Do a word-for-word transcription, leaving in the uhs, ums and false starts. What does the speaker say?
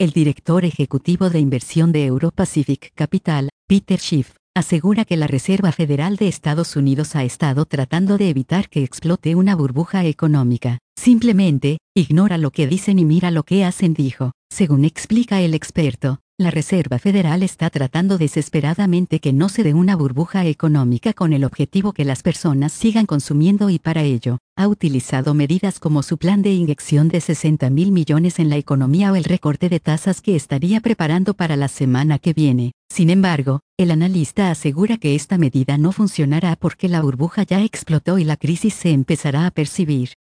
El director ejecutivo de inversión de Euro-Pacific Capital, Peter Schiff, asegura que la Reserva Federal de Estados Unidos ha estado tratando de evitar que explote una burbuja económica. Simplemente, ignora lo que dicen y mira lo que hacen, dijo. Según explica el experto, la Reserva Federal está tratando desesperadamente que no se dé una burbuja económica con el objetivo que las personas sigan consumiendo y para ello, ha utilizado medidas como su plan de inyección de sesenta mil millones en la economía o el recorte de tasas que estaría preparando para la semana que viene. Sin embargo, el analista asegura que esta medida no funcionará porque la burbuja ya explotó y la crisis se empezará a percibir.